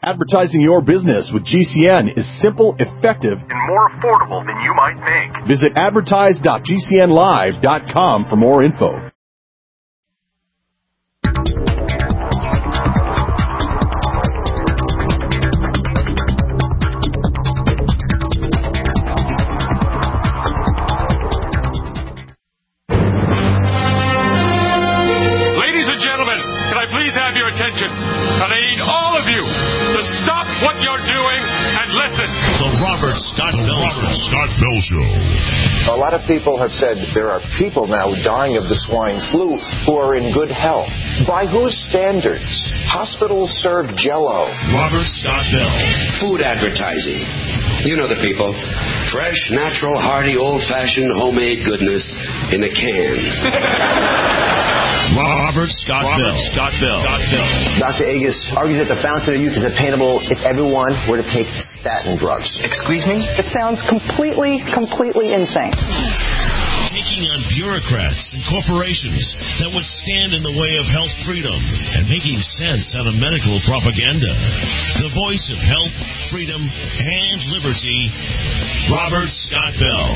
Advertising your business with GCN is simple, effective, and more affordable than you might think. Visit advertise.gcnlive.com for more info. Ladies and gentlemen, can I please have your attention? And I need all of you to stop what you're doing and listen. The Robert Scott Bell Show. A lot of people have said there are people now dying of the swine flu who are in good health. By whose standards? Hospitals serve Jell-O. Robert Scott Bell. Food advertising. You know the people. Fresh, natural, hearty, old-fashioned, homemade goodness in a can. Robert Scott Bell. Dr. Agus argues that the fountain of youth is attainable if everyone were to take statin drugs. Excuse me? It sounds completely insane. Taking on bureaucrats and corporations that would stand in the way of health freedom and making sense out of medical propaganda. The voice of health, freedom, and liberty, Robert Scott Bell.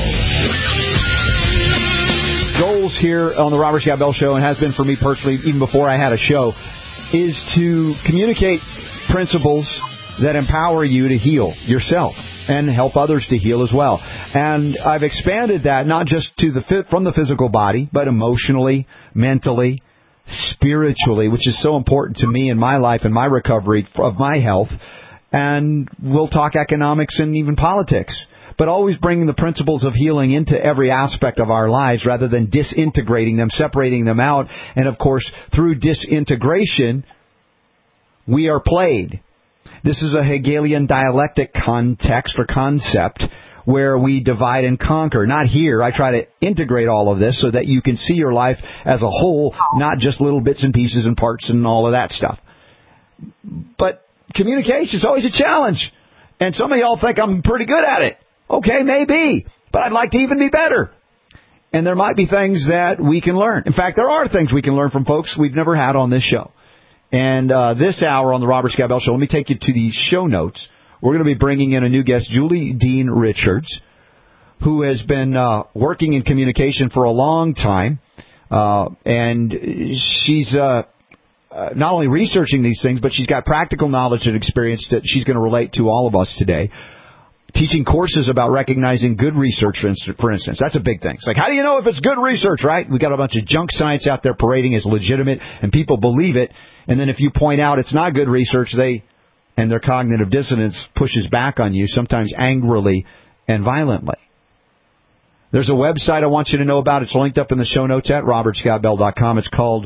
Goals here on the Robert Scott Bell Show, and has been for me personally even before I had a show, is to communicate principles that empower you to heal yourself and help others to heal as well. And I've expanded that not just to from the physical body, but emotionally, mentally, spiritually, which is so important to me in my life and my recovery of my health. And we'll talk economics and even politics, but always bringing the principles of healing into every aspect of our lives rather than disintegrating them, separating them out. And, of course, through disintegration, we are played. This is a Hegelian dialectic context or concept where we divide and conquer. Not here. I try to integrate all of this so that you can see your life as a whole, not just little bits and pieces and parts and all of that stuff. But communication is always a challenge. And some of y'all think I'm pretty good at it. Okay, maybe. But I'd like to even be better. And there might be things that we can learn. In fact, there are things we can learn from folks we've never had on this show. And this hour on the Robert Scott Bell Show, let me take you to the show notes. We're going to be bringing in a new guest, Julie Dean Richards, who has been working in communication for a long time. And she's not only researching these things, but she's got practical knowledge and experience that she's going to relate to all of us today. Teaching courses about recognizing good research, for instance. That's a big thing. It's like, how do you know if it's good research, right? We got a bunch of junk science out there parading as legitimate, and people believe it. And then if you point out it's not good research, and their cognitive dissonance pushes back on you, sometimes angrily and violently. There's a website I want you to know about. It's linked up in the show notes at robertscottbell.com. It's called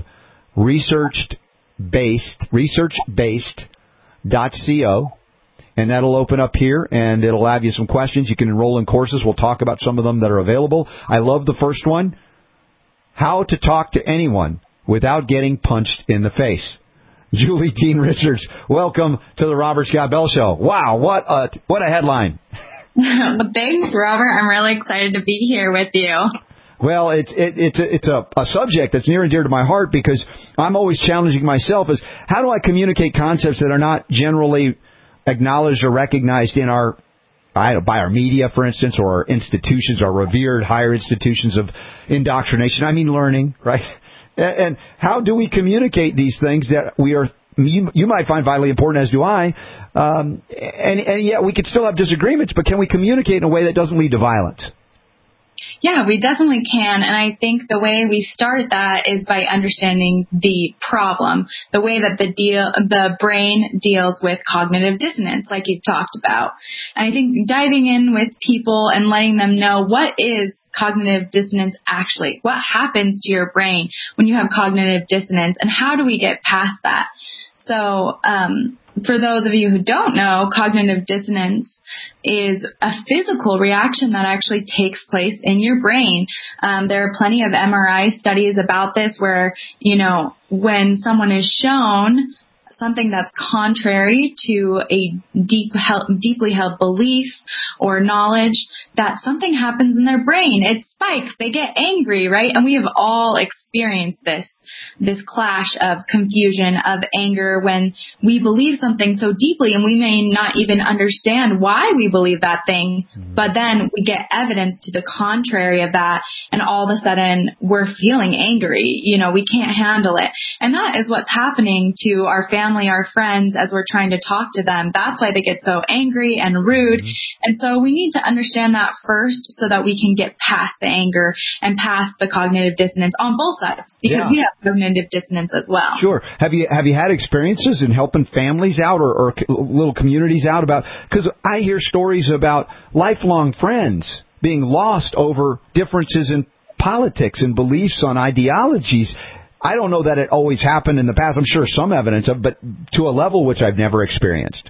researchbased.co. And that'll open up here, and it'll have you some questions. You can enroll in courses. We'll talk about some of them that are available. I love the first one, how to talk to anyone without getting punched in the face. Julie Dean Richards, welcome to the Robert Scott Bell Show. Wow, what a headline. Well, thanks, Robert. I'm really excited to be here with you. Well, it's a subject that's near and dear to my heart because I'm always challenging myself as how do I communicate concepts that are not generally acknowledged or recognized in by our media, for instance, or our institutions, our revered higher institutions of indoctrination. I mean learning, right? And how do we communicate these things that you might find vitally important, as do I, and yet we could still have disagreements, but can we communicate in a way that doesn't lead to violence? Yeah, we definitely can. And I think the way we start that is by understanding the problem, the way that the brain deals with cognitive dissonance, like you've talked about. And I think diving in with people and letting them know what is cognitive dissonance actually, what happens to your brain when you have cognitive dissonance, and how do we get past that? So, for those of you who don't know, cognitive dissonance is a physical reaction that actually takes place in your brain. There are plenty of MRI studies about this where, when someone is shown something that's contrary to a deeply held belief or knowledge, that something happens in their brain. It spikes. They get angry, right? And we have all experienced this clash of confusion, of anger when we believe something so deeply and we may not even understand why we believe that thing, but then we get evidence to the contrary of that, and all of a sudden we're feeling angry. We can't handle it. And that is what's happening to our family, our friends, as we're trying to talk to them. That's why they get so angry and rude. And so we need to understand that first so that we can get past the anger and past the cognitive dissonance on both sides, because we have cognitive dissonance as well. Sure. Have you had experiences in helping families out or little communities out about, because I hear stories about lifelong friends being lost over differences in politics and beliefs on ideologies. I don't know that it always happened in the past. I'm sure some evidence of, but to a level which I've never experienced.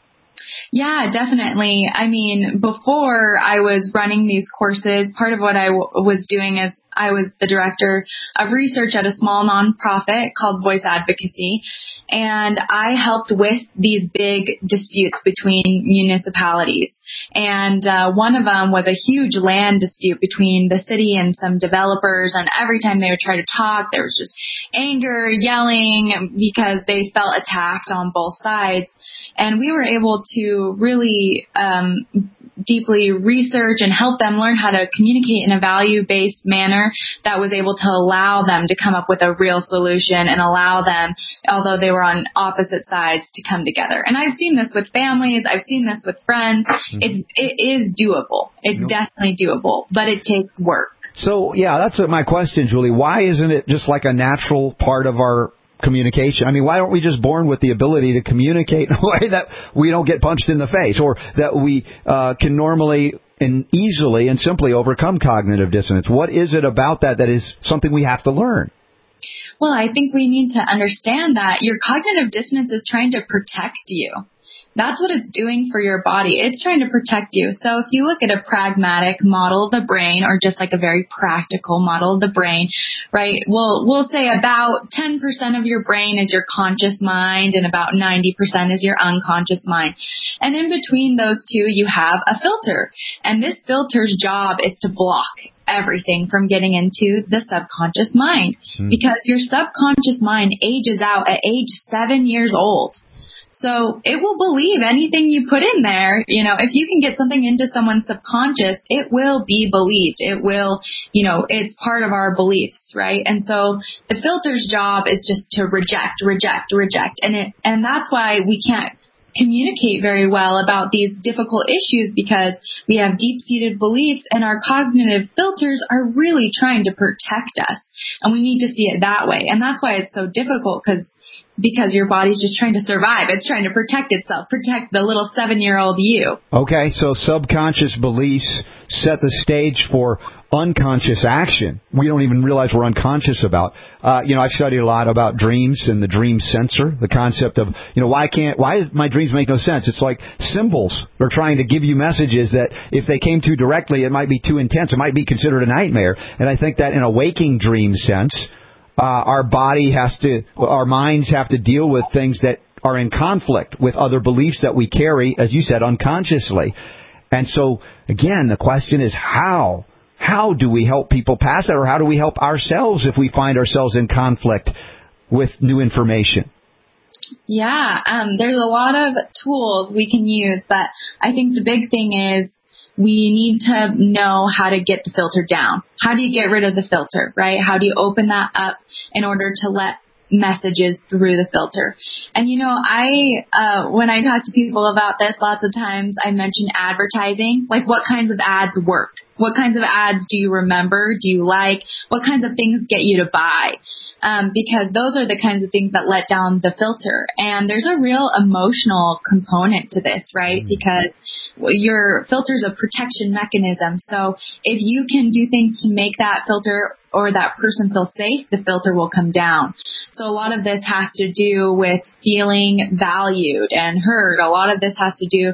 Yeah, definitely. I mean, before I was running these courses, part of what I was doing is I was the director of research at a small nonprofit called Voice Advocacy, and I helped with these big disputes between municipalities. And one of them was a huge land dispute between the city and some developers, and every time they would try to talk, there was just anger, yelling, because they felt attacked on both sides. And we were able to really deeply research and help them learn how to communicate in a value-based manner that was able to allow them to come up with a real solution and allow them, although they were on opposite sides, to come together. And I've seen this with families. I've seen this with friends. It is doable. It's definitely doable, but it takes work. So, that's my question, Julie. Why isn't it just like a natural part of our communication? I mean, why aren't we just born with the ability to communicate in a way that we don't get punched in the face, or that we can normally and easily and simply overcome cognitive dissonance? What is it about that is something we have to learn? Well, I think we need to understand that your cognitive dissonance is trying to protect you. That's what it's doing for your body. It's trying to protect you. So if you look at a pragmatic model of the brain, or just like a very practical model of the brain, right, we'll say about 10% of your brain is your conscious mind and about 90% is your unconscious mind. And in between those two, you have a filter. And this filter's job is to block everything from getting into the subconscious mind, because your subconscious mind ages out at age 7 years old. So it will believe anything you put in there. If you can get something into someone's subconscious, it will be believed. It will, it's part of our beliefs, right? And so the filter's job is just to reject. And that's why we can't communicate very well about these difficult issues, because we have deep-seated beliefs and our cognitive filters are really trying to protect us. And we need to see it that way. And that's why it's so difficult, because your body's just trying to survive. It's trying to protect itself, protect the little 7-year-old you. Okay, so subconscious beliefs set the stage for unconscious action we don't even realize we're unconscious about. I've studied a lot about dreams and the dream sensor, the concept of, why my dreams make no sense? It's like symbols. They're trying to give you messages that if they came too directly, it might be too intense. It might be considered a nightmare. And I think that in a waking dream sense, our minds have to deal with things that are in conflict with other beliefs that we carry, as you said, unconsciously. And so, again, the question is how? How do we help people pass that, or how do we help ourselves if we find ourselves in conflict with new information? Yeah, there's a lot of tools we can use, but I think the big thing is we need to know how to get the filter down. How do you get rid of the filter, right? How do you open that up in order to let messages through the filter? And when I talk to people about this, lots of times I mention advertising, like what kinds of ads work? What kinds of ads do you remember? Do you like? What kinds of things get you to buy? Because those are the kinds of things that let down the filter. And there's a real emotional component to this, right? Because your filter's a protection mechanism. So if you can do things to make that filter or that person feel safe, the filter will come down. So a lot of this has to do with feeling valued and heard. A lot of this has to do,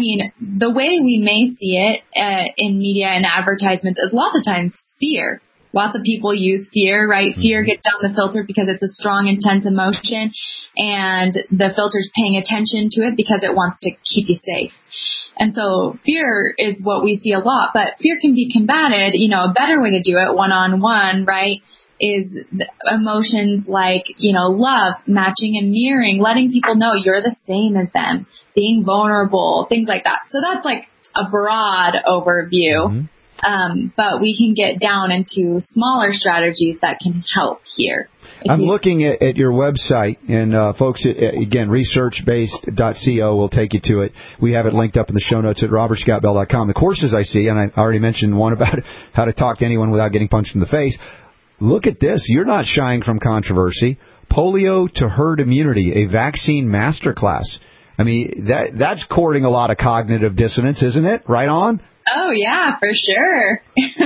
the way we may see it in media and advertisements is lots of times fear. lots of people use fear, right? Fear gets down the filter because it's a strong, intense emotion, and the filter's paying attention to it because it wants to keep you safe. And so fear is what we see a lot, but fear can be combated. A better way to do it one-on-one, right, is emotions like, love, matching and mirroring, letting people know you're the same as them, being vulnerable, things like that. So that's like a broad overview. But we can get down into smaller strategies that can help here. I'm looking at your website, and folks, again, researchbased.co will take you to it. We have it linked up in the show notes at robertscottbell.com. The courses I see, and I already mentioned one about how to talk to anyone without getting punched in the face. Look at this. You're not shying from controversy. Polio to herd immunity, a vaccine masterclass. I mean, that's courting a lot of cognitive dissonance, isn't it? Right on? Oh, yeah, for sure.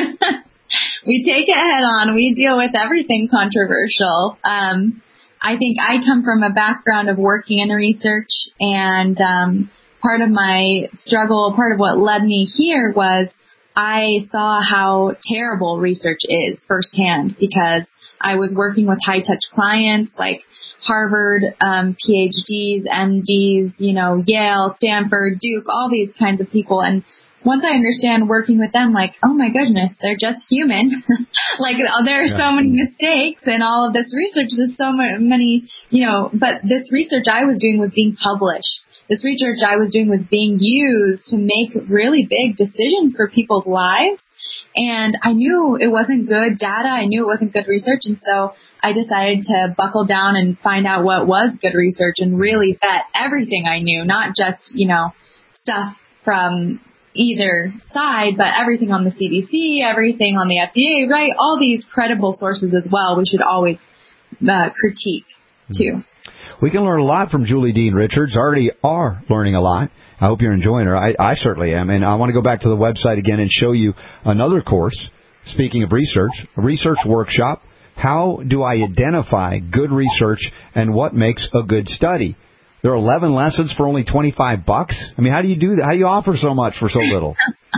We take it head on. We deal with everything controversial. I think I come from a background of working in research, and part of my struggle, part of what led me here was I saw how terrible research is firsthand, because I was working with high-touch clients like Harvard, PhDs, MDs, Yale, Stanford, Duke, all these kinds of people. And once I understand working with them, like, oh my goodness, they're just human. Like, there are so many mistakes in all of this research. There's so many, but this research I was doing was being published. This research I was doing was being used to make really big decisions for people's lives. And I knew it wasn't good data. I knew it wasn't good research. And so I decided to buckle down and find out what was good research and really vet everything I knew, not just, stuff from either side, but everything on the CDC, everything on the FDA, right? All these credible sources as well. We should always critique too. We can learn a lot from Julie Dean Richards. Already are learning a lot. I hope you're enjoying her. I certainly am. And I want to go back to the website again and show you another course. Speaking of research, a research workshop. How do I identify good research and what makes a good study? There are 11 lessons for only $25. I mean, how do you do that? How do you offer so much for so little?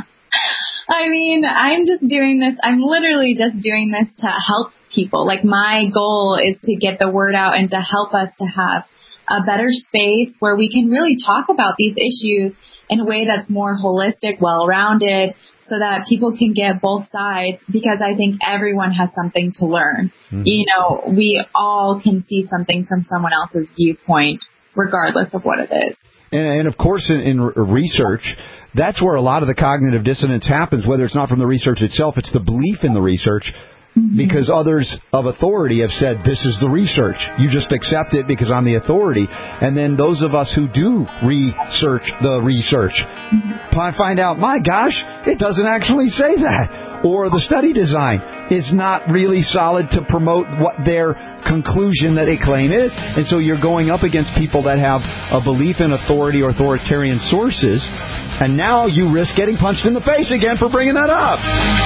I mean, I'm literally just doing this to help people. Like, my goal is to get the word out and to help us to have a better space where we can really talk about these issues in a way that's more holistic, well-rounded, so that people can get both sides, because I think everyone has something to learn. We all can see something from someone else's viewpoint, regardless of what it is. And of course, in research, that's where a lot of the cognitive dissonance happens, whether it's not from the research itself, it's the belief in the research, because others of authority have said, this is the research. You just accept it because I'm the authority. And then those of us who do research the research find out, my gosh, it doesn't actually say that. Or the study design is not really solid to promote what their conclusion that they claim is. And so you're going up against people that have a belief in authority or authoritarian sources, and now you risk getting punched in the face again for bringing that up.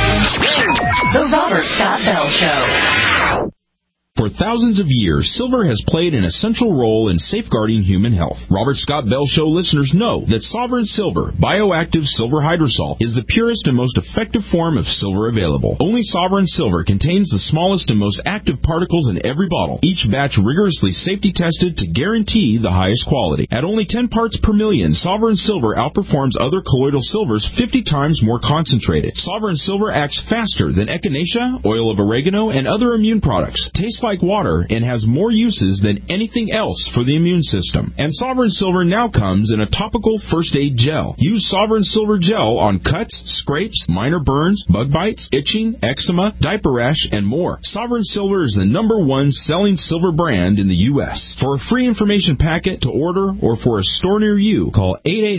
The Robert Scott Bell Show. For thousands of years, silver has played an essential role in safeguarding human health. Robert Scott Bell Show listeners know that Sovereign Silver, bioactive silver hydrosol, is the purest and most effective form of silver available. Only Sovereign Silver contains the smallest and most active particles in every bottle, each batch rigorously safety tested to guarantee the highest quality. At only 10 parts per million, Sovereign Silver outperforms other colloidal silvers 50 times more concentrated. Sovereign Silver acts faster than echinacea, oil of oregano, and other immune products. Tastes like water and has more uses than anything else for the immune system. And Sovereign Silver now comes in a topical first aid gel. Use Sovereign Silver gel on cuts, scrapes, minor burns, bug bites, itching, eczema, diaper rash, and more. Sovereign Silver is the #1 selling silver brand in the U.S. For a free information packet to order or for a store near you, call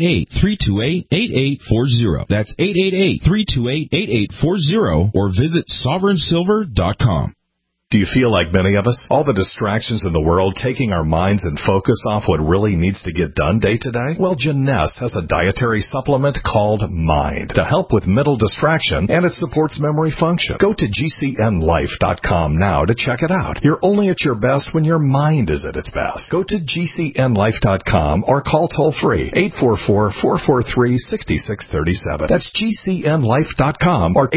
888-328-8840. That's 888-328-8840 or visit sovereignsilver.com. Do you feel like many of us? All the distractions in the world taking our minds and focus off what really needs to get done day to day? Well, Jeunesse has a dietary supplement called Mind to help with mental distraction, and it supports memory function. Go to GCNLife.com now to check it out. You're only at your best when your mind is at its best. Go to GCNLife.com or call toll-free 844-443-6637. That's GCNLife.com or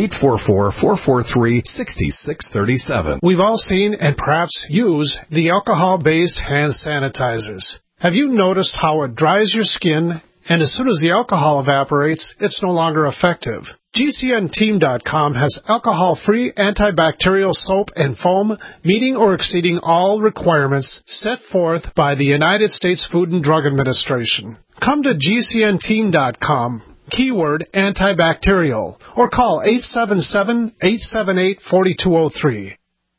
844-443-6637. We've all seen and perhaps use the alcohol-based hand sanitizers. Have you noticed how it dries your skin, and as soon as the alcohol evaporates, it's no longer effective? GCNteam.com has alcohol-free antibacterial soap and foam meeting or exceeding all requirements set forth by the United States Food and Drug Administration. Come to GCNteam.com. Keyword antibacterial, or call 877-878-4203.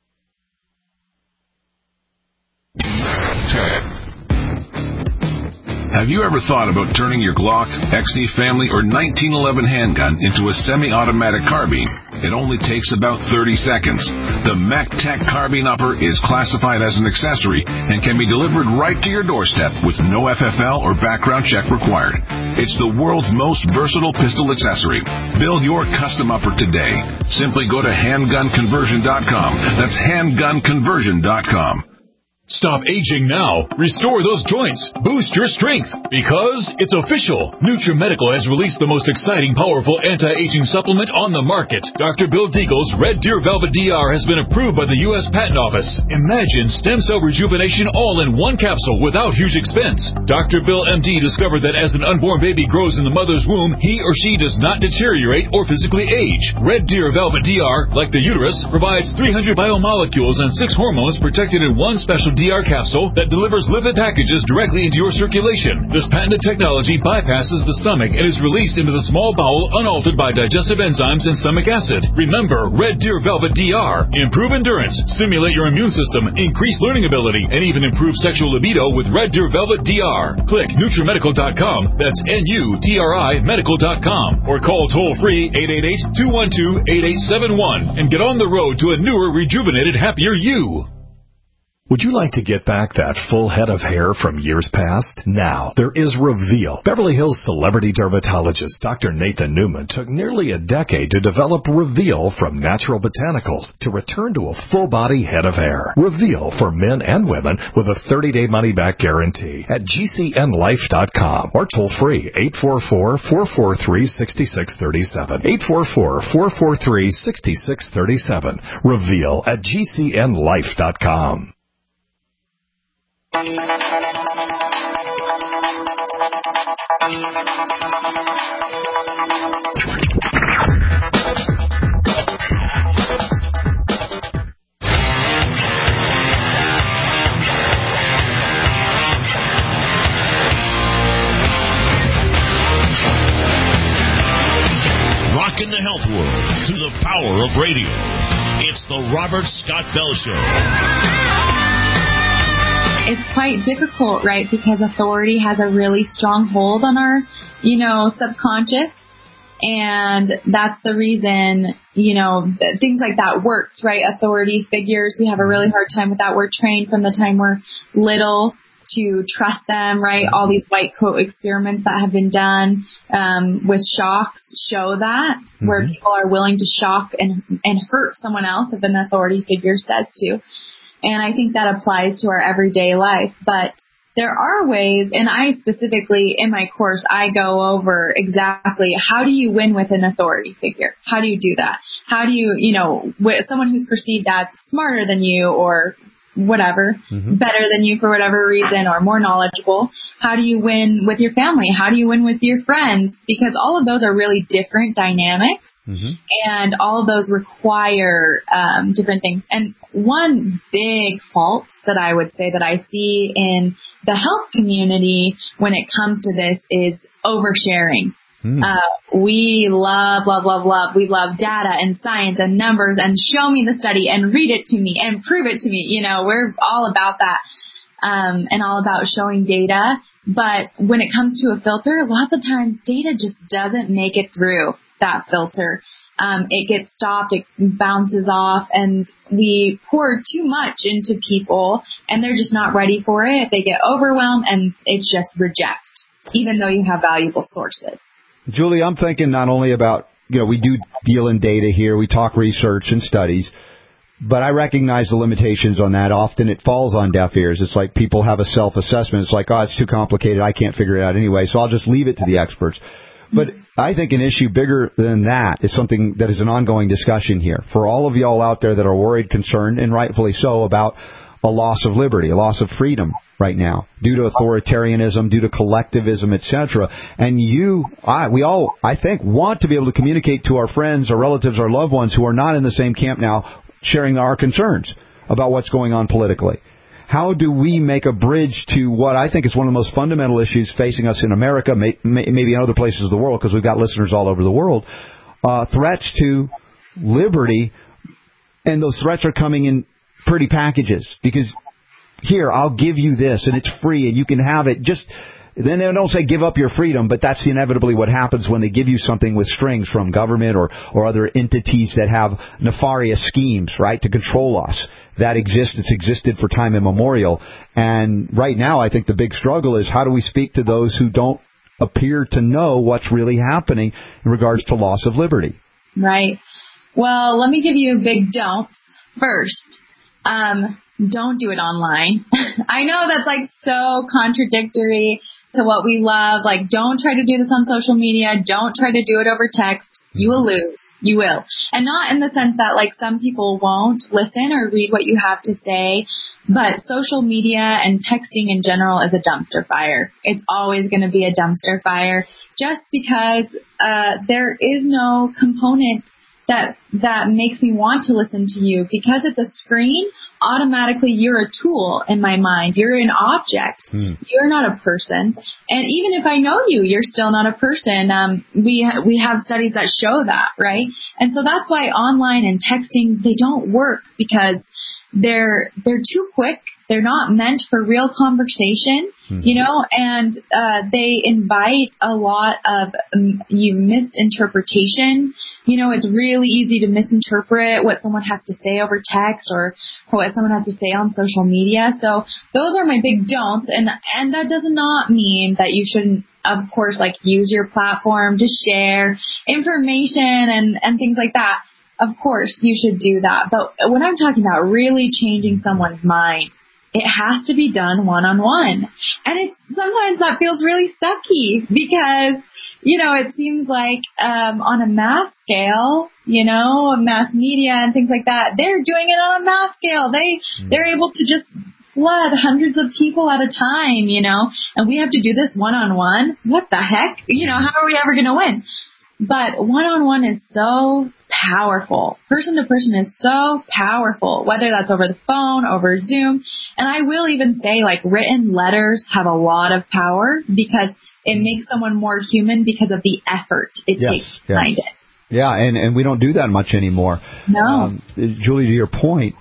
Have you ever thought about turning your Glock, XD Family, or 1911 handgun into a semi-automatic carbine? It only takes about 30 seconds. The MacTech Carbine Upper is classified as an accessory and can be delivered right to your doorstep with no FFL or background check required. It's the world's most versatile pistol accessory. Build your custom upper today. Simply go to handgunconversion.com. That's handgunconversion.com. Stop aging now. Restore those joints. Boost your strength. Because it's official. NutriMedical has released the most exciting, powerful anti-aging supplement on the market. Dr. Bill Deagle's Red Deer Velvet DR has been approved by the U.S. Patent Office. Imagine stem cell rejuvenation all in one capsule without huge expense. Dr. Bill MD discovered that as an unborn baby grows in the mother's womb, he or she does not deteriorate or physically age. Red Deer Velvet DR, like the uterus, provides 300 biomolecules and 6 hormones protected in one special DR capsule that delivers lipid packages directly into your circulation. This patented technology bypasses the stomach and is released into the small bowel unaltered by digestive enzymes and stomach acid. Remember, Red Deer Velvet DR. Improve endurance, stimulate your immune system, increase learning ability, and even improve sexual libido with Red Deer Velvet DR. Click NutriMedical.com, that's NUTRI Medical.com, or call toll-free 888-212-8871 and get on the road to a newer, rejuvenated, happier you. Would you like to get back that full head of hair from years past? Now, there is Reveal. Beverly Hills celebrity dermatologist Dr. Nathan Newman took nearly a decade to develop Reveal from natural botanicals to return to a full-body head of hair. Reveal for men and women with a 30-day money-back guarantee at GCNLife.com or toll-free 844-443-6637. 844-443-6637. Reveal at GCNLife.com. Rockin' the health world through the power of radio. It's the Robert Scott Bell Show. It's quite difficult, right, because authority has a really strong hold on our, subconscious. And that's the reason, things like that works, right? Authority figures, we have a really hard time with that. We're trained from the time we're little to trust them, right? All these white coat experiments that have been done with shocks show that, where people are willing to shock and hurt someone else if an authority figure says to. And I think that applies to our everyday life. But there are ways, and I specifically, in my course, I go over exactly how do you win with an authority figure? How do you do that? How do you, with someone who's perceived as smarter than you or whatever, better than you for whatever reason or more knowledgeable, how do you win with your family? How do you win with your friends? Because all of those are really different dynamics. And all of those require different things. And one big fault that I would say that I see in the health community when it comes to this is oversharing. We love. We love data and science and numbers and show me the study and read it to me and prove it to me. We're all about that and all about showing data. But when it comes to a filter, lots of times data just doesn't make it through that filter. it gets stopped, it bounces off, and we pour too much into people, and they're just not ready for it. They get overwhelmed, and it's just reject, even though you have valuable sources. Julie, I'm thinking not only about, we do deal in data here, we talk research and studies, but I recognize the limitations on that. Often it falls on deaf ears. It's like people have a self-assessment. It's like, it's too complicated, I can't figure it out anyway, so I'll just leave it to the experts. But I think an issue bigger than that is something that is an ongoing discussion here. For all of y'all out there that are worried, concerned, and rightfully so, about a loss of liberty, a loss of freedom right now, due to authoritarianism, due to collectivism, etc. And we all, I think, want to be able to communicate to our friends, our relatives, our loved ones who are not in the same camp now, sharing our concerns about what's going on politically. How do we make a bridge to what I think is one of the most fundamental issues facing us in America, maybe in other places of the world, because we've got listeners all over the world, threats to liberty, and those threats are coming in pretty packages. Because here, I'll give you this, and it's free, and you can have it. Then they don't say give up your freedom, but that's inevitably what happens when they give you something with strings from government or other entities that have nefarious schemes, right, to control us. That exists. It's existed for time immemorial. And right now, I think the big struggle is how do we speak to those who don't appear to know what's really happening in regards to loss of liberty? Right. Well, let me give you a big don't. First, don't do it online. I know that's like so contradictory to what we love. Like, don't try to do this on social media. Don't try to do it over text. You will lose. You will. And not in the sense that, like, some people won't listen or read what you have to say, but social media and texting in general is a dumpster fire. It's always going to be a dumpster fire just because there is no component that makes me want to listen to you. Because it's a screen, automatically you're a tool in my mind. You're an object. You're not a person. And even if I know you, you're still not a person. We have studies that show that, right? And so that's why online and texting, they don't work, because they're too quick. They're not meant for real conversation, and they invite a lot of misinterpretation. It's really easy to misinterpret what someone has to say over text or what someone has to say on social media. So those are my big don'ts. And that does not mean that you shouldn't, of course, like, use your platform to share information and things like that. Of course, you should do that. But when I'm talking about really changing someone's mind, it has to be done one-on-one. And sometimes that feels really sucky because, it seems like on a mass scale, mass media and things like that, they're doing it on a mass scale. They're able to just flood hundreds of people at a time, and we have to do this one-on-one. What the heck? How are we ever going to win? But one-on-one is so powerful. Person to person is so powerful, whether that's over the phone, over Zoom. And I will even say, like, written letters have a lot of power because it makes someone more human because of the effort it takes behind it. Yeah, and we don't do that much anymore. No. Julie, to your point,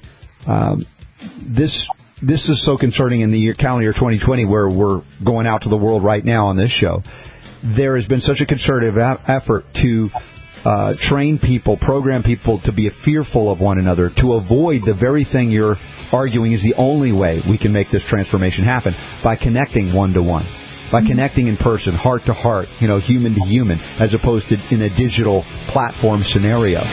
this is so concerning in the calendar year 2020, where we're going out to the world right now on this show. There has been such a concerted effort to train people, program people to be fearful of one another, to avoid the very thing you're arguing is the only way we can make this transformation happen, by connecting one-to-one, by connecting in person, heart to heart, human to human, as opposed to in a digital platform scenario.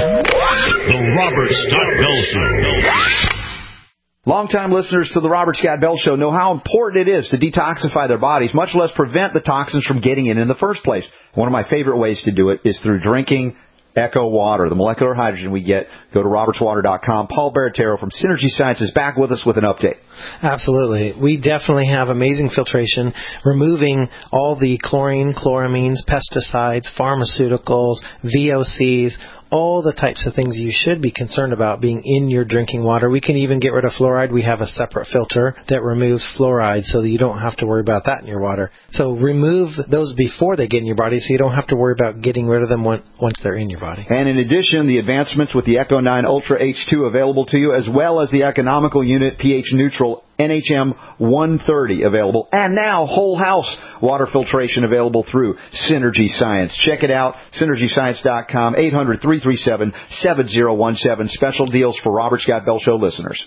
The Robert Scott Bell Show. Longtime listeners to the Robert Scott Bell Show know how important it is to detoxify their bodies, much less prevent the toxins from getting in the first place. One of my favorite ways to do it is through drinking Echo Water, the molecular hydrogen we get. Go to robertswater.com. Paul Baratero from Synergy Sciences back with us with an update. Absolutely. We definitely have amazing filtration, removing all the chlorine, chloramines, pesticides, pharmaceuticals, VOCs, all the types of things you should be concerned about being in your drinking water. We can even get rid of fluoride. We have a separate filter that removes fluoride so that you don't have to worry about that in your water. So remove those before they get in your body so you don't have to worry about getting rid of them once they're in your body. And in addition, the advancements with the Echo 9 Ultra H2 available to you, as well as the economical unit pH neutral NHM 130 available. And now whole house water filtration available through Synergy Science. Check it out, synergyscience.com, 800-337-7017. Special deals for Robert Scott Bell Show listeners.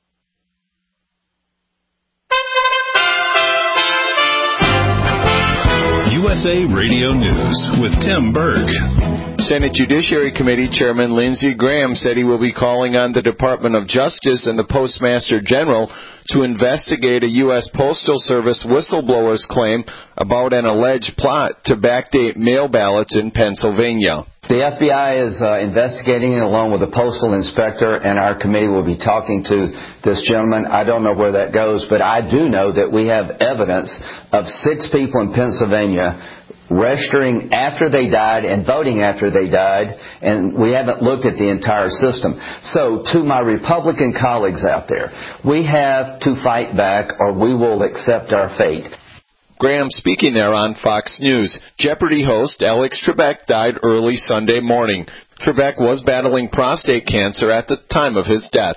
USA Radio News with Tim Berg. Senate Judiciary Committee Chairman Lindsey Graham said he will be calling on the Department of Justice and the Postmaster General to investigate a U.S. Postal Service whistleblower's claim about an alleged plot to backdate mail ballots in Pennsylvania. The FBI is investigating it along with the postal inspector, and our committee will be talking to this gentleman. I don't know where that goes, but I do know that we have evidence of 6 people in Pennsylvania registering after they died and voting after they died, and we haven't looked at the entire system. So to my Republican colleagues out there, we have to fight back or we will accept our fate. Graham speaking there on Fox News. Jeopardy host Alex Trebek died early Sunday morning. Trebek was battling prostate cancer at the time of his death.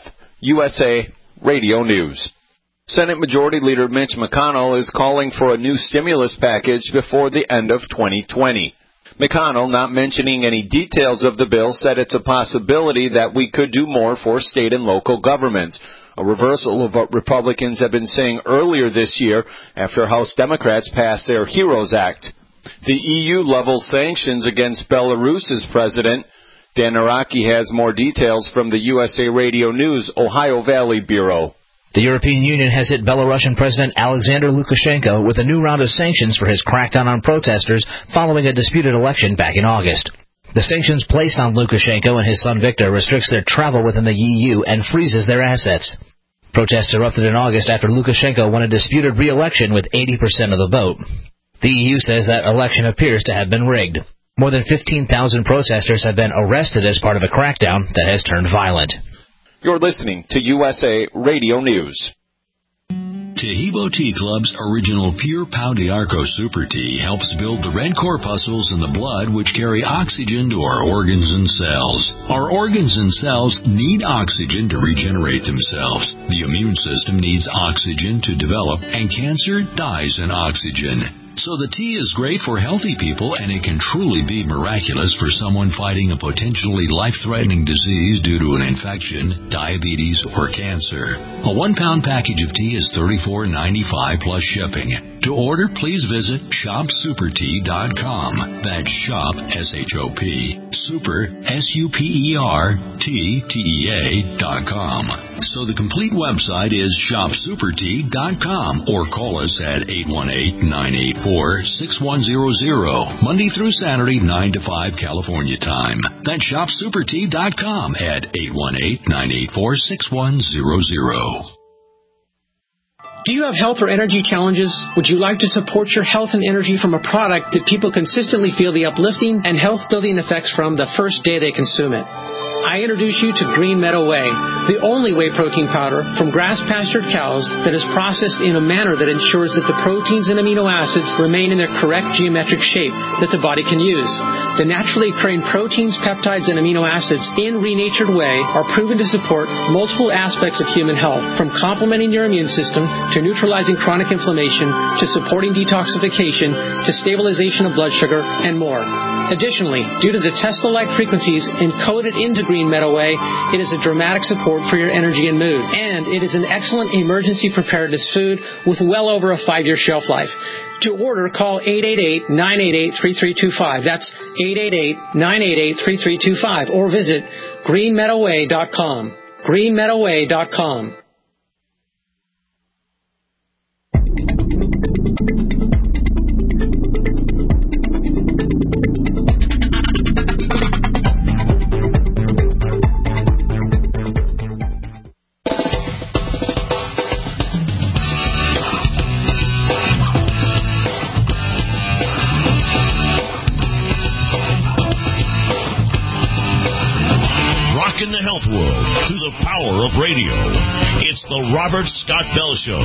USA Radio News. Senate Majority Leader Mitch McConnell is calling for a new stimulus package before the end of 2020. McConnell, not mentioning any details of the bill, said it's a possibility that we could do more for state and local governments, a reversal of what Republicans have been saying earlier this year after House Democrats passed their HEROES Act. The EU levels sanctions against Belarus's president. Dan Araki has more details from the USA Radio News Ohio Valley Bureau. The European Union has hit Belarusian President Alexander Lukashenko with a new round of sanctions for his crackdown on protesters following a disputed election back in August. The sanctions placed on Lukashenko and his son Viktor restricts their travel within the EU and freezes their assets. Protests erupted in August after Lukashenko won a disputed re-election with 80% of the vote. The EU says that election appears to have been rigged. More than 15,000 protesters have been arrested as part of a crackdown that has turned violent. You're listening to USA Radio News. Tahibo Tea Club's original Pure Pau d'Arco Super Tea helps build the red corpuscles in the blood which carry oxygen to our organs and cells. Our organs and cells need oxygen to regenerate themselves. The immune system needs oxygen to develop, and cancer dies in oxygen. So the tea is great for healthy people, and it can truly be miraculous for someone fighting a potentially life-threatening disease due to an infection, diabetes, or cancer. A 1-pound package of tea is $34.95 plus shipping. To order, please visit shopsupertea.com. That's shop, S-H-O-P, super, S-U-P-E-R-T-T-E-A.com. So the complete website is shopsupertea.com, or call us at 818-984-6100, Monday through Saturday, 9 to 5 California time. That's shopsupertea.com at 818-984-6100. Do you have health or energy challenges? Would you like to support your health and energy from a product that people consistently feel the uplifting and health-building effects from the first day they consume it? I introduce you to Green Meadow Whey, the only whey protein powder from grass-pastured cows that is processed in a manner that ensures that the proteins and amino acids remain in their correct geometric shape that the body can use. The naturally occurring proteins, peptides, and amino acids in renatured whey are proven to support multiple aspects of human health, from complementing your immune system to neutralizing chronic inflammation to supporting detoxification to stabilization of blood sugar and more. Additionally, due to the Tesla-like frequencies encoded into Green Meadow Whey, it is a dramatic support for your energy and mood. And it is an excellent emergency preparedness food with well over a 5-year shelf life. To order, call 888-988-3325. That's 888-988-3325. Or visit greenmeadowwhey.com. greenmeadowwhey.com. Of radio. It's the Robert Scott Bell Show.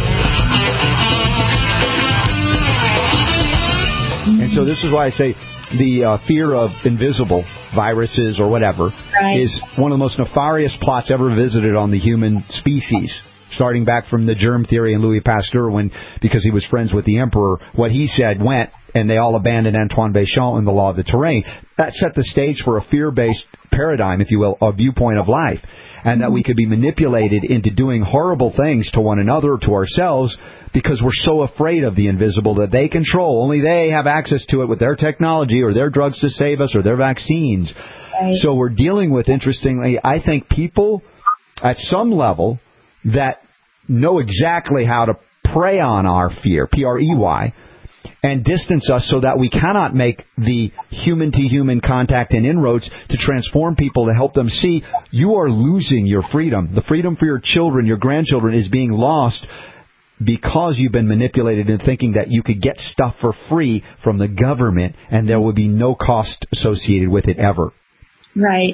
And so this is why I say the fear of invisible viruses or whatever is one of the most nefarious plots ever visited on the human species. starting back from the germ theory and Louis Pasteur, when, because he was friends with the emperor, what he said went, and they all abandoned Antoine Béchamp and the law of the terrain. That set the stage for a fear-based paradigm, if you will, a viewpoint of life, and that we could be manipulated into doing horrible things to one another, to ourselves, because we're so afraid of the invisible that they control. Only they have access to it with their technology or their drugs to save us or their vaccines. Right. So we're dealing with, interestingly, I think people at some level that know exactly how to prey on our fear, P-R-E-Y, and distance us so that we cannot make the human-to-human contact and inroads to transform people, to help them see you are losing your freedom. The freedom for your children, your grandchildren, is being lost because you've been manipulated into thinking that you could get stuff for free from the government and there would be no cost associated with it ever. Right.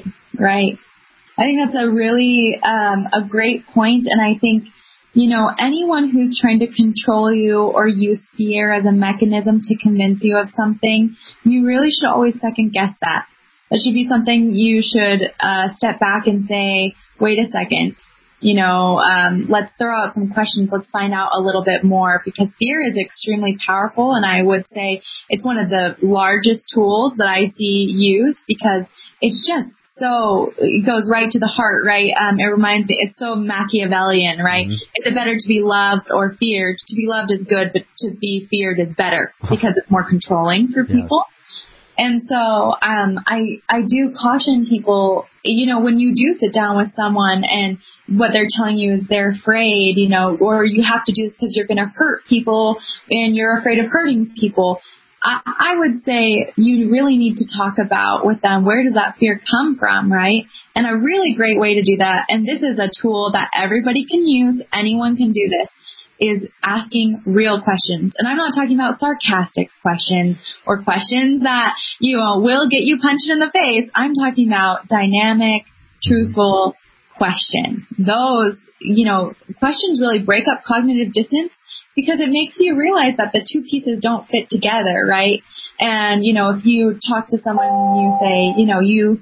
I think that's a really a great point, and I think, anyone who's trying to control you or use fear as a mechanism to convince you of something, you really should always second guess that. That should be something you should step back and say, wait a second, let's throw out some questions. Let's find out a little bit more, because fear is extremely powerful, and I would say it's one of the largest tools that I see used, because it's just it goes right to the heart, right? It reminds me, it's so Machiavellian, right? Mm-hmm. Is it better to be loved or feared? To be loved is good, but to be feared is better, because it's more controlling for people. And so I do caution people, when you do sit down with someone and what they're telling you is they're afraid, or you have to do this because you're going to hurt people and you're afraid of hurting people. I would say you really need to talk about with them, where does that fear come from, right? And a really great way to do that, and this is a tool that everybody can use, anyone can do this, is asking real questions. And I'm not talking about sarcastic questions or questions that, will get you punched in the face. I'm talking about dynamic, truthful questions. Those, questions really break up cognitive dissonance, because it makes you realize that the two pieces don't fit together, right? And, if you talk to someone and you say,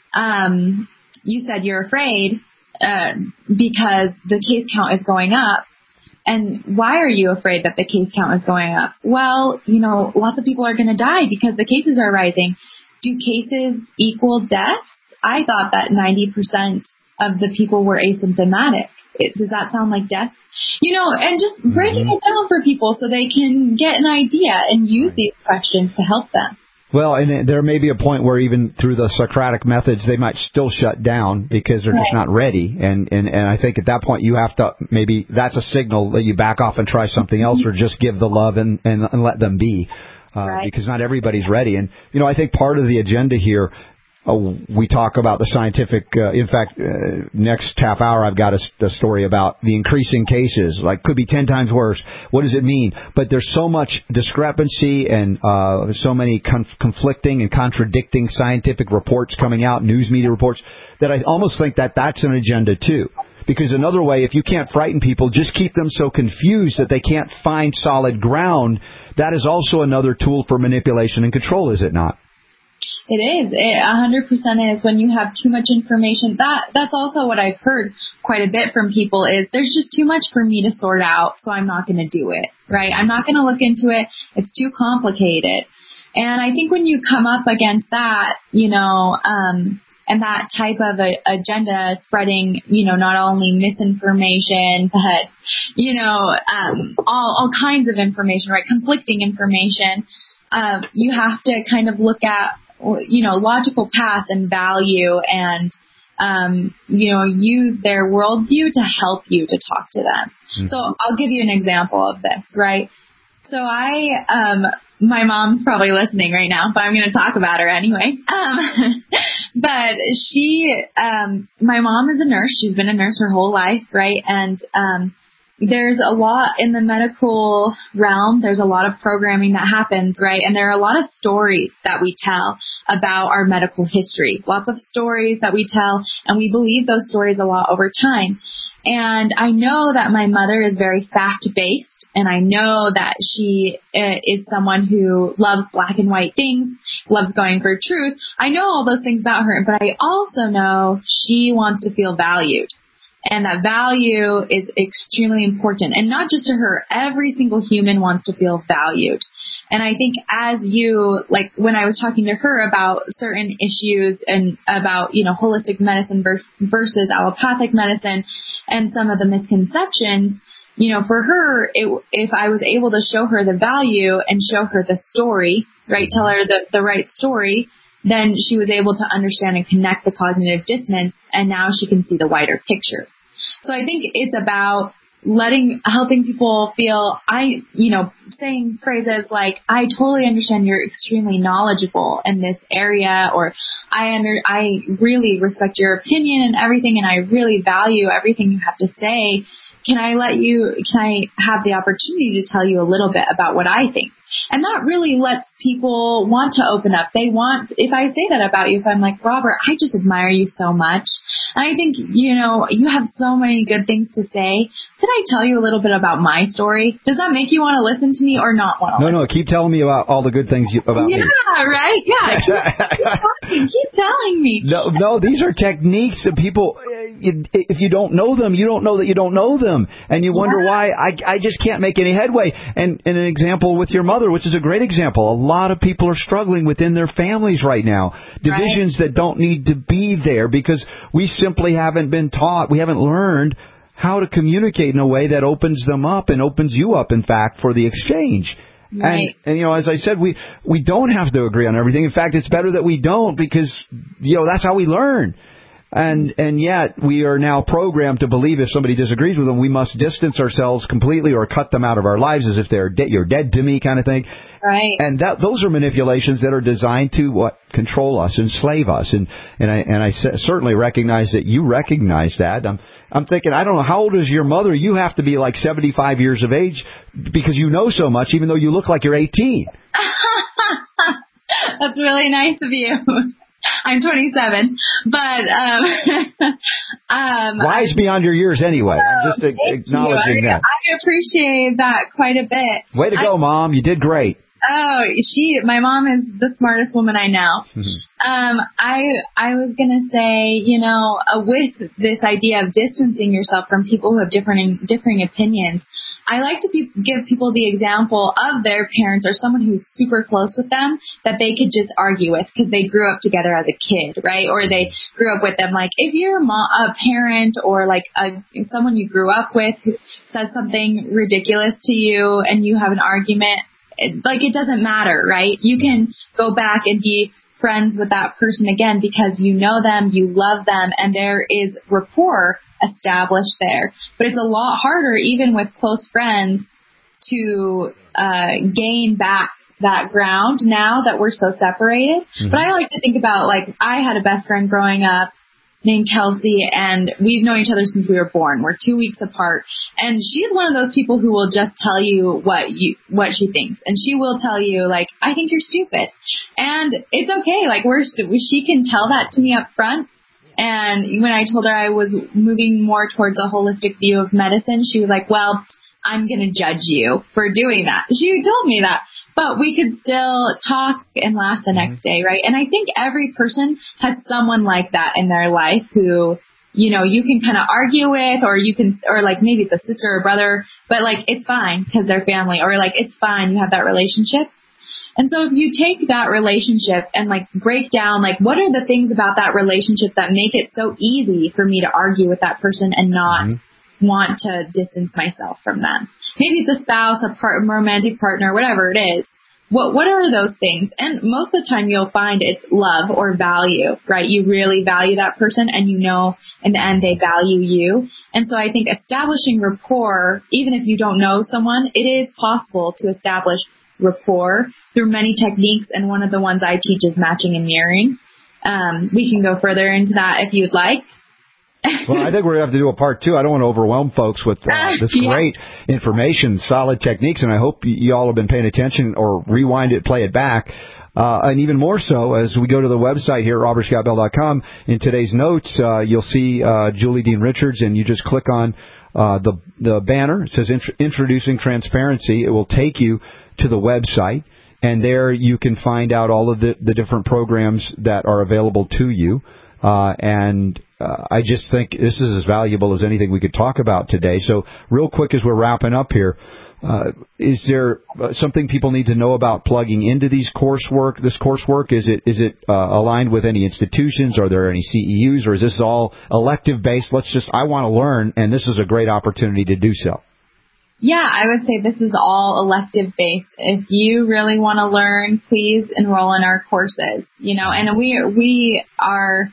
you said you're afraid because the case count is going up. And why are you afraid that the case count is going up? Well, lots of people are going to die because the cases are rising. Do cases equal deaths? I thought that 90% of the people were asymptomatic. Does that sound like death? And just breaking it down for people so they can get an idea and use these questions to help them. Well, and there may be a point where even through the Socratic methods, they might still shut down because they're just not ready. And I think at that point you have to, maybe that's a signal that you back off and try something else, or just give the love and let them be, because not everybody's ready. And, I think part of the agenda here, we talk about the scientific, in fact, next half hour I've got a story about the increasing cases, could be 10 times worse. What does it mean? But there's so much discrepancy and so many conflicting and contradicting scientific reports coming out, news media reports, that I almost think that that's an agenda too. Because another way, if you can't frighten people, just keep them so confused that they can't find solid ground. That is also another tool for manipulation and control, is it not? It is. It 100% is. When you have too much information, that's also what I've heard quite a bit from people is there's just too much for me to sort out, so I'm not going to do it, right? I'm not going to look into it. It's too complicated. And I think when you come up against that, and that type of agenda spreading, not only misinformation, but, all kinds of information, right? Conflicting information. You have to kind of look at, logical path and value and, use their worldview to help you to talk to them. Mm-hmm. So I'll give you an example of this, right? So my mom's probably listening right now, but I'm going to talk about her anyway. But my mom is a nurse. She's been a nurse her whole life, right? And, there's a lot in the medical realm. There's a lot of programming that happens, right? And there are a lot of stories that we tell about our medical history. Lots of stories that we tell, and we believe those stories a lot over time. And I know that my mother is very fact-based, and I know that she is someone who loves black and white things, loves going for truth. I know all those things about her, but I also know she wants to feel valued. And that value is extremely important. And not just to her, every single human wants to feel valued. And I think as you, like when I was talking to her about certain issues and about, holistic medicine versus allopathic medicine and some of the misconceptions, for her, if I was able to show her the value and show her the story, right, tell her the right story, then she was able to understand and connect the cognitive dissonance, and now she can see the wider picture. So I think it's about helping people feel, saying phrases like, I totally understand you're extremely knowledgeable in this area, or I really respect your opinion and everything, and I really value everything you have to say. Can I have the opportunity to tell you a little bit about what I think? And that really lets people want to open up. If I say that about you, if I'm like, Robert, I just admire you so much. And I think, you have so many good things to say. Could I tell you a little bit about my story? Does that make you want to listen to me or not want to listen? No, keep telling me about all the good things about me. Yeah, right? Yeah, keep telling me. No, these are techniques that people, if you don't know them, you don't know that you don't know them. And you wonder why I just can't make any headway. And an example with your mother, which is a great example. A lot of people are struggling within their families right now. Divisions that don't need to be there because we simply haven't been taught. We haven't learned how to communicate in a way that opens them up and opens you up, in fact, for the exchange. Right. And as I said, we don't have to agree on everything. In fact, it's better that we don't because, that's how we learn. And yet we are now programmed to believe if somebody disagrees with them, we must distance ourselves completely or cut them out of our lives as if you're dead to me kind of thing. Right. And those are manipulations that are designed to control us, enslave us. And I certainly recognize that you recognize that. I'm thinking, I don't know, how old is your mother? You have to be like 75 years of age because you know so much, even though you look like you're 18. That's really nice of you. I'm 27, but wise beyond your years anyway. I'm just acknowledging that. I appreciate that quite a bit. Way to go, Mom. You did great. Oh, my mom is the smartest woman I know. Mm-hmm. I was going to say, with this idea of distancing yourself from people who have differing opinions, I like to give people the example of their parents or someone who's super close with them that they could just argue with because they grew up together as a kid, right? Or they grew up with them. Like if you're a parent or like someone you grew up with who says something ridiculous to you and you have an argument, it doesn't matter, right? You can go back and be friends with that person again because you know them, you love them, and there is rapport established there. But it's a lot harder, even with close friends, to gain back that ground now that we're so separated. Mm-hmm. But I like to think about, I had a best friend growing up named Kelsey, and we've known each other since we were born. We're 2 weeks apart. And she's one of those people who will just tell you what she thinks. And she will tell you, I think you're stupid. And it's okay. She can tell that to me up front. And when I told her I was moving more towards a holistic view of medicine, she was like, well, I'm going to judge you for doing that. She told me that. But we could still talk and laugh the next day, right? And I think every person has someone like that in their life who, you can kind of argue with, or maybe it's a sister or brother, but it's fine because they're family, or it's fine, you have that relationship. And so if you take that relationship and break down, what are the things about that relationship that make it so easy for me to argue with that person and not want to distance myself from them? Maybe it's a spouse, a romantic partner, whatever it is. What are those things? And most of the time you'll find it's love or value, right? You really value that person and in the end they value you. And so I think establishing rapport, even if you don't know someone, it is possible to establish rapport through many techniques, and one of the ones I teach is matching and mirroring. We can go further into that if you'd like. Well, I think we're going to have to do a part 2. I don't want to overwhelm folks with this great information, solid techniques, and I hope you all have been paying attention or rewind it, play it back. And even more so, as we go to the website here, robertscottbell.com, in today's notes, you'll see Julie Dean Richards, and you just click on the banner. It says Introducing Transparency. It will take you to the website, and there you can find out all of the different programs that are available to you. And I just think this is as valuable as anything we could talk about today. So real quick as we're wrapping up here, is there something people need to know about plugging into this coursework? Is it aligned with any institutions? Are there any CEUs, or is this all elective based? I want to learn, and this is a great opportunity to do so. Yeah, I would say this is all elective based. If you really want to learn, please enroll in our courses. And we are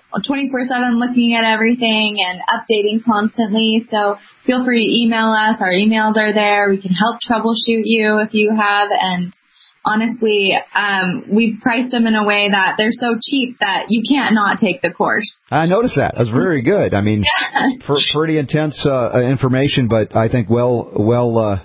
24/7 looking at everything and updating constantly. So feel free to email us. Our emails are there. We can help troubleshoot you if you have. And honestly, we've priced them in a way that they're so cheap that you can't not take the course. I noticed that. That was very good. I mean, pretty intense information, but I think to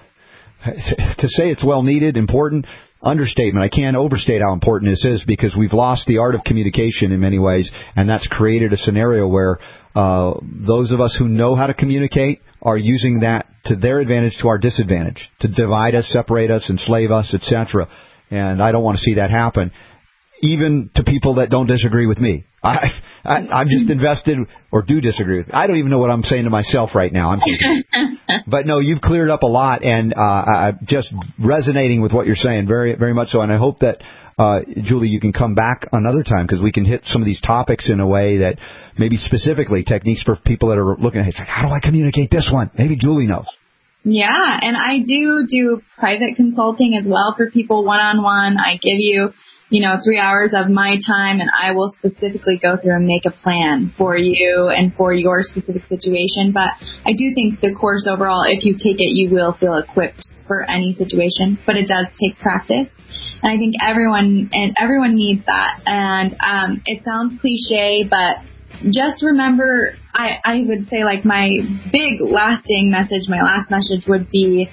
say it's well needed, important. Understatement. I can't overstate how important this is, because we've lost the art of communication in many ways, and that's created a scenario where those of us who know how to communicate are using that to their advantage, to our disadvantage, to divide us, separate us, enslave us, etc. And I don't want to see that happen, even to people that don't disagree with me. I'm just invested, or do disagree with me. I don't even know what I'm saying to myself right now. I'm kidding. But no, you've cleared up a lot, and I'm just resonating with what you're saying, very, very much so. And I hope that, Julie, you can come back another time, because we can hit some of these topics in a way that maybe specifically techniques for people that are looking at it. How do I communicate this one? Maybe Julie knows. Yeah, and I do private consulting as well for people one-on-one. I give you 3 hours of my time, and I will specifically go through and make a plan for you and for your specific situation. But I do think the course overall, if you take it, you will feel equipped for any situation, but it does take practice. And I think everyone needs that. And it sounds cliche, but just remember, I would say, like, my big lasting message, my last message would be,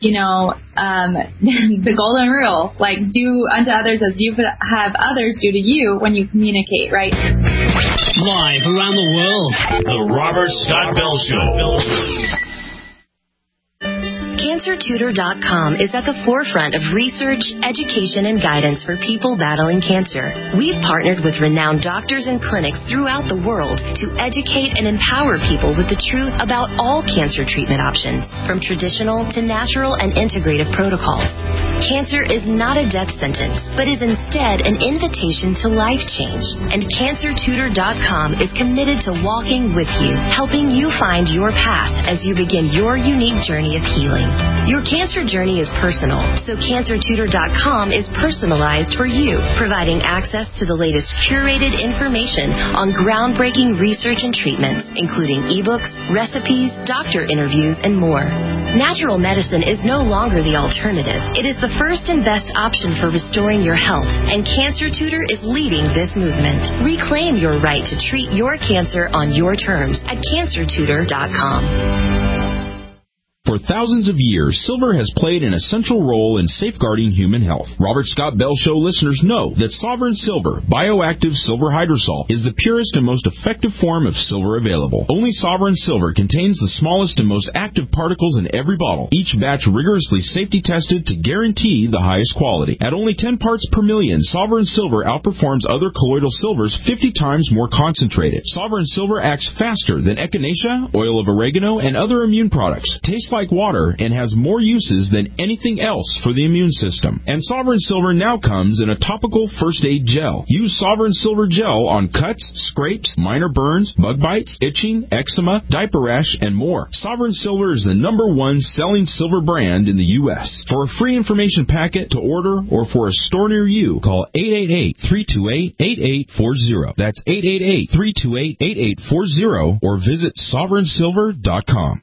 the golden rule, like, do unto others as you have others do to you when you communicate, right? Live around the world, the Robert Scott Bell Show. CancerTutor.com is at the forefront of research, education, and guidance for people battling cancer. We've partnered with renowned doctors and clinics throughout the world to educate and empower people with the truth about all cancer treatment options, from traditional to natural and integrative protocols. Cancer is not a death sentence, but is instead an invitation to life change. And CancerTutor.com is committed to walking with you, helping you find your path as you begin your unique journey of healing. Your cancer journey is personal, so CancerTutor.com is personalized for you, providing access to the latest curated information on groundbreaking research and treatments, including ebooks, recipes, doctor interviews, and more. Natural medicine is no longer the alternative. It is the first and best option for restoring your health, and Cancer Tutor is leading this movement. Reclaim your right to treat your cancer on your terms at CancerTutor.com. For thousands of years, silver has played an essential role in safeguarding human health. Robert Scott Bell Show listeners know that Sovereign Silver, bioactive silver hydrosol, is the purest and most effective form of silver available. Only Sovereign Silver contains the smallest and most active particles in every bottle, each batch rigorously safety tested to guarantee the highest quality. At only 10 parts per million, Sovereign Silver outperforms other colloidal silvers 50 times more concentrated. Sovereign Silver acts faster than echinacea, oil of oregano, and other immune products. Tastes like water and has more uses than anything else for the immune system. And Sovereign Silver now comes in a topical first aid gel. Use Sovereign Silver gel on cuts, scrapes, minor burns, bug bites, itching, eczema, diaper rash, and more. Sovereign Silver is the #1 selling silver brand in the U.S. For a free information packet to order or for a store near you, call 888-328-8840. That's 888-328-8840 or visit sovereignsilver.com.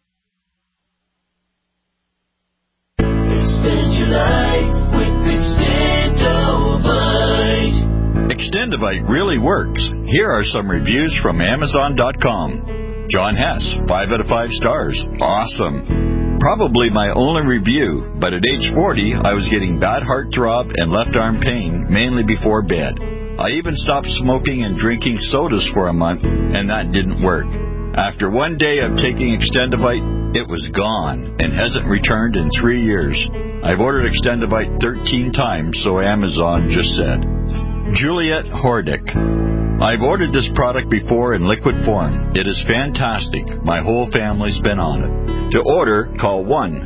Extend your life with Extendovite. Extendovite really works. Here are some reviews from Amazon.com. John Hess, 5 out of 5 stars. Awesome. Probably my only review, but at age 40, I was getting bad heart throb and left arm pain, mainly before bed. I even stopped smoking and drinking sodas for a month, and that didn't work. After one day of taking Extendovite, it was gone and hasn't returned in 3 years. I've ordered Extendovite 13 times, so Amazon just said. Juliet Hordick. I've ordered this product before in liquid form. It is fantastic. My whole family's been on it. To order, call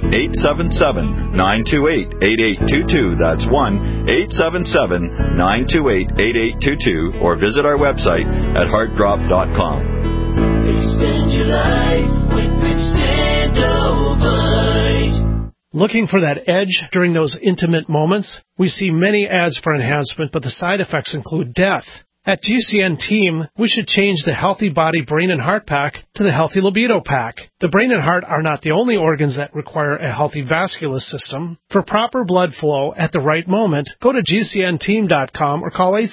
1-877-928-8822. That's 1-877-928-8822. Or visit our website at heartdrop.com. Extend your life with Extendovite. Looking for that edge during those intimate moments? We see many ads for enhancement, but the side effects include death. At GCN Team, we should change the Healthy Body, Brain, and Heart Pack to the Healthy Libido Pack. The brain and heart are not the only organs that require a healthy vascular system. For proper blood flow at the right moment, go to GCNteam.com or call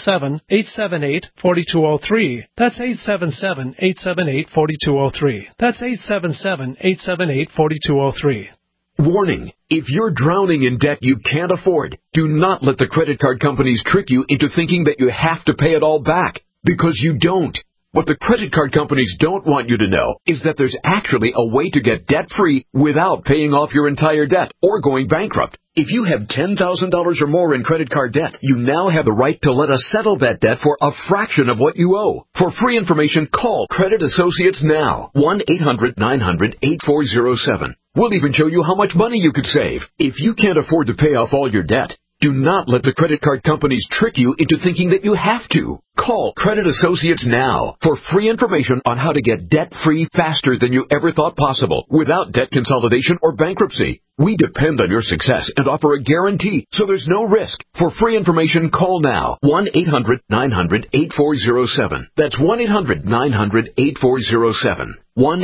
877-878-4203. That's 877-878-4203. That's 877-878-4203. Warning, if you're drowning in debt you can't afford, do not let the credit card companies trick you into thinking that you have to pay it all back, because you don't. What the credit card companies don't want you to know is that there's actually a way to get debt-free without paying off your entire debt or going bankrupt. If you have $10,000 or more in credit card debt, you now have the right to let us settle that debt for a fraction of what you owe. For free information, call Credit Associates now. 1-800-900-8407. We'll even show you how much money you could save. If you can't afford to pay off all your debt, do not let the credit card companies trick you into thinking that you have to. Call Credit Associates now for free information on how to get debt-free faster than you ever thought possible without debt consolidation or bankruptcy. We depend on your success and offer a guarantee, so there's no risk. For free information, call now. 1-800-900-8407. That's 1-800-900-8407.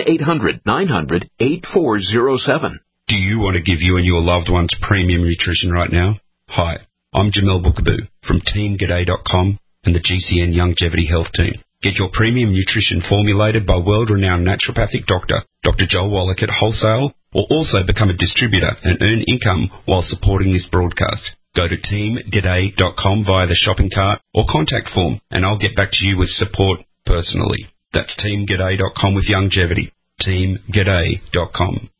1-800-900-8407. Do you want to give you and your loved ones premium nutrition right now? Hi, I'm Jamel Bookaboo from TeamGaday.com and the GCN Longevity Health Team. Get your premium nutrition formulated by world-renowned naturopathic doctor, Dr. Joel Wallach at Wholesale, or also become a distributor and earn income while supporting this broadcast. Go to TeamGaday.com via the shopping cart or contact form, and I'll get back to you with support personally. That's TeamGaday.com with longevity. TeamGaday.com.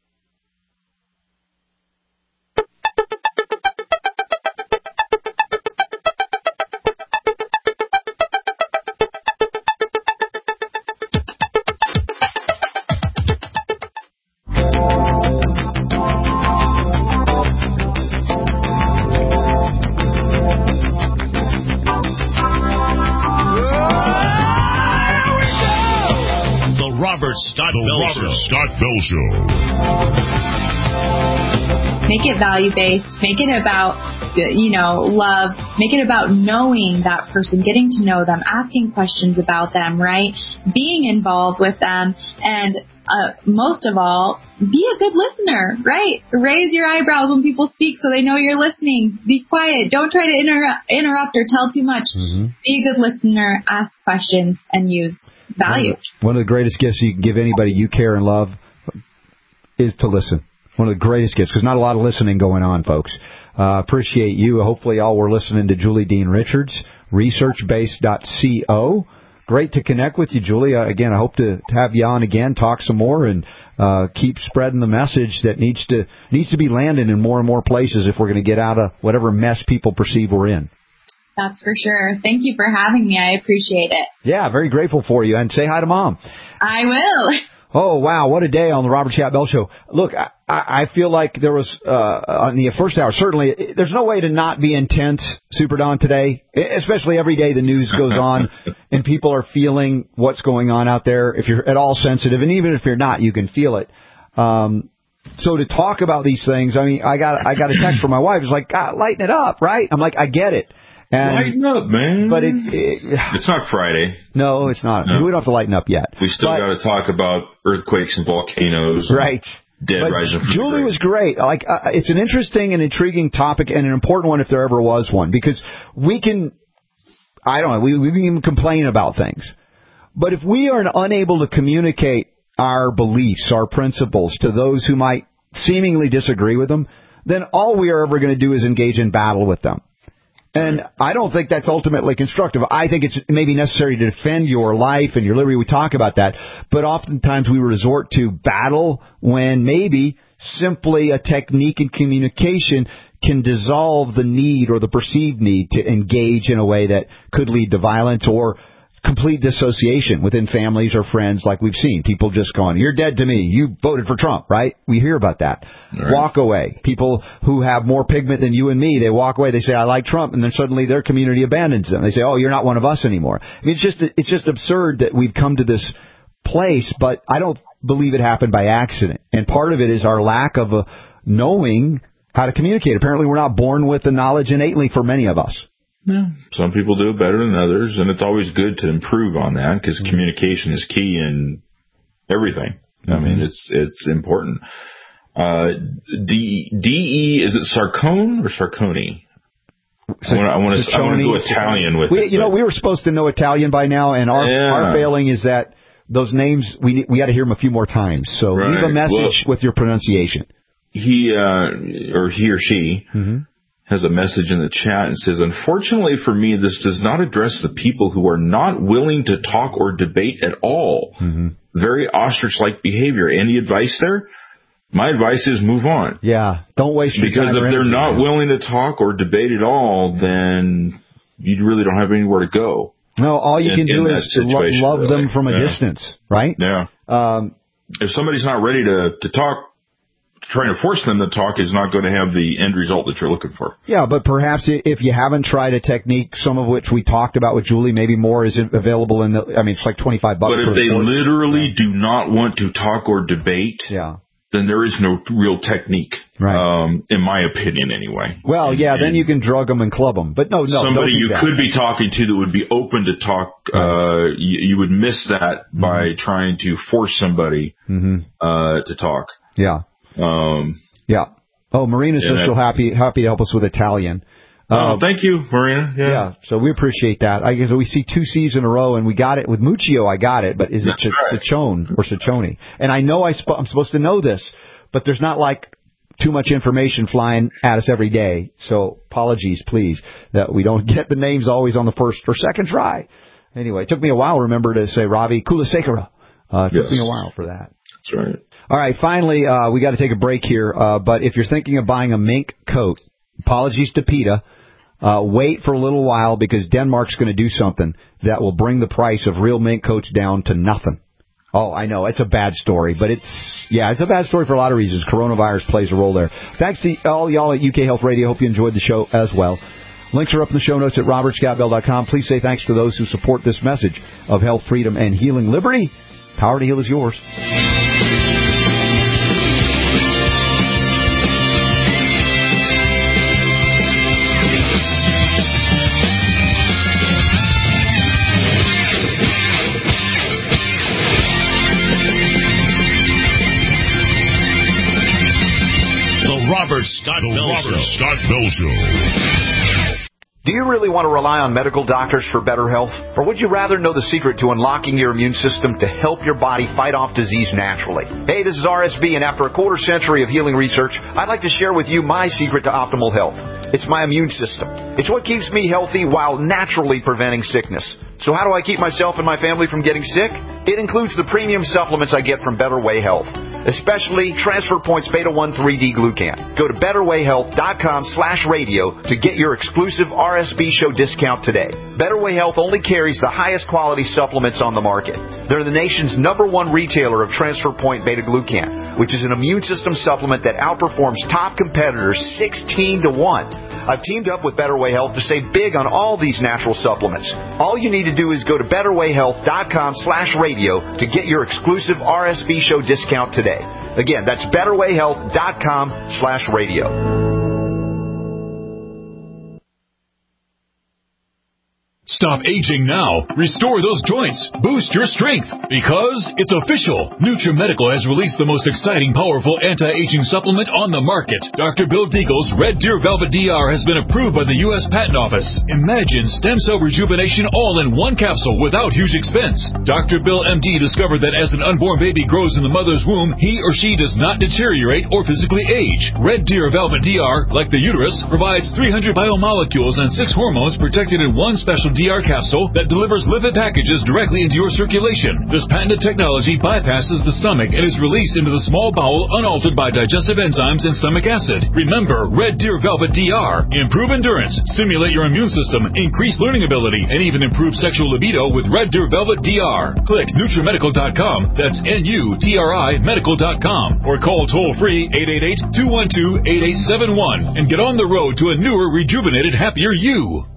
Scott Bell Show. Make it value-based. Make it about, love. Make it about knowing that person, getting to know them, asking questions about them, right? Being involved with them, and most of all, be a good listener, right? Raise your eyebrows when people speak so they know you're listening. Be quiet. Don't try to interrupt or tell too much. Mm-hmm. Be a good listener, ask questions, and use value. One of the greatest gifts you can give anybody you care and love is to listen. One of the greatest gifts, because not a lot of listening going on, folks. Appreciate you. Hopefully all were listening to Julie Dean Richards, researchbase.co. Great to connect with you, Julie. Again, I hope to have you on again, talk some more, and keep spreading the message that needs to be landing in more and more places if we're going to get out of whatever mess people perceive we're in. That's for sure. Thank you for having me. I appreciate it. Yeah, very grateful for you. And say hi to Mom. I will. Oh, wow. What a day on the Robert Scott Bell Show. Look, I feel like there was, on the first hour, certainly, there's no way to not be intense, Super Don, today, especially every day the news goes on and people are feeling what's going on out there. If you're at all sensitive, and even if you're not, you can feel it. So to talk about these things, I mean, I got a text from my wife. It's like, God, lighten it up, right? I'm like, I get it. And, lighten up, man. But it's not Friday. No, it's not. No. We don't have to lighten up yet. We still got to talk about earthquakes and volcanoes. Right. Dead rising from Julie was great. Like, it's an interesting and intriguing topic and an important one if there ever was one, because we can, I don't know, we can even complain about things. But if we are unable to communicate our beliefs, our principles to those who might seemingly disagree with them, then all we are ever going to do is engage in battle with them. And I don't think that's ultimately constructive. I think it's maybe necessary to defend your life and your liberty. We talk about that. But oftentimes we resort to battle when maybe simply a technique in communication can dissolve the need or the perceived need to engage in a way that could lead to violence or complete dissociation within families or friends, like we've seen. People just going, you're dead to me. You voted for Trump, right? We hear about that. Right. Walk away. People who have more pigment than you and me, they walk away. They say, I like Trump. And then suddenly their community abandons them. They say, oh, you're not one of us anymore. I mean, it's just absurd that we've come to this place, but I don't believe it happened by accident. And part of it is our lack of knowing how to communicate. Apparently, we're not born with the knowledge innately for many of us. Yeah. Some people do it better than others, and it's always good to improve on that because communication is key in everything. I mean, it's important. DE, is it Sarcone or Sarconi? I want to go Italian with it. We were supposed to know Italian by now, and our failing is that those names, we got to hear them a few more times. So leave a message with your pronunciation. He or she has a message in the chat and says, unfortunately for me, this does not address the people who are not willing to talk or debate at all. Very ostrich-like behavior. Any advice there? My advice is move on. Yeah, don't waste your time. Because if they're not willing to talk or debate at all, then you really don't have anywhere to go. No, all you can do is love them from a distance, right? Yeah. If somebody's not ready to talk, trying to force them to talk is not going to have the end result that you're looking for. Yeah, but perhaps if you haven't tried a technique, some of which we talked about with Julie, maybe more is available it's like $25. But if they literally do not want to talk or debate, then there is no real technique, in my opinion anyway. Well, yeah, then you can drug them and club them. But no, somebody you could be talking to that would be open to talk, you would miss that by trying to force somebody to talk. Yeah. Oh, Marina says she'll happy to help us with Italian. Thank you, Marina. Yeah, so we appreciate that. I guess we see 2 C's in a row, and we got it with Muccio. I got it, but is it Ciccone or Ciccione? And I know I'm supposed to know this, but there's not like too much information flying at us every day. So apologies, please, that we don't get the names always on the first or second try. Anyway, it took me a while, remember, to say Ravi Kulasekara. It took me a while for that. That's right. All right, finally, we got to take a break here. But if you're thinking of buying a mink coat, apologies to PETA. Wait for a little while because Denmark's going to do something that will bring the price of real mink coats down to nothing. Oh, I know, it's a bad story, but it's a bad story for a lot of reasons. Coronavirus plays a role there. Thanks to all y'all at UK Health Radio. Hope you enjoyed the show as well. Links are up in the show notes at robertscottbell.com. Please say thanks to those who support this message of health, freedom, and healing liberty. Power to heal is yours. Robert Scott Bell Show. Do you really want to rely on medical doctors for better health? Or would you rather know the secret to unlocking your immune system to help your body fight off disease naturally? Hey, this is RSB, and after a quarter century of healing research, I'd like to share with you my secret to optimal health. It's my immune system. It's what keeps me healthy while naturally preventing sickness. So how do I keep myself and my family from getting sick? It includes the premium supplements I get from Better Way Health, especially Transfer Points Beta 1 3D Glucan. Go to betterwayhealth.com/radio to get your exclusive RSB show discount today. Better Way Health only carries the highest quality supplements on the market. They're the nation's #1 retailer of Transfer Point Beta Glucan, which is an immune system supplement that outperforms top competitors 16-1. I've teamed up with Better Way Health to save big on all these natural supplements. All you need to do is go to betterwayhealth.com/radio to get your exclusive RSB show discount today. Again, that's betterwayhealth.com/radio. Stop aging now. Restore those joints. Boost your strength. Because it's official. NutriMedical has released the most exciting, powerful anti-aging supplement on the market. Dr. Bill Deagle's Red Deer Velvet DR has been approved by the U.S. Patent Office. Imagine stem cell rejuvenation all in one capsule without huge expense. Dr. Bill MD discovered that as an unborn baby grows in the mother's womb, he or she does not deteriorate or physically age. Red Deer Velvet DR, like the uterus, provides 300 biomolecules and 6 hormones protected in one special Velvet DR capsule that delivers lipid packages directly into your circulation. This patented technology bypasses the stomach and is released into the small bowel unaltered by digestive enzymes and stomach acid. Remember, Red Deer Velvet DR. Improve endurance, stimulate your immune system, increase learning ability, and even improve sexual libido with Red Deer Velvet DR. Click NutriMedical.com, that's NUTRI Medical.com, or call toll-free 888-212-8871 and get on the road to a newer, rejuvenated, happier you.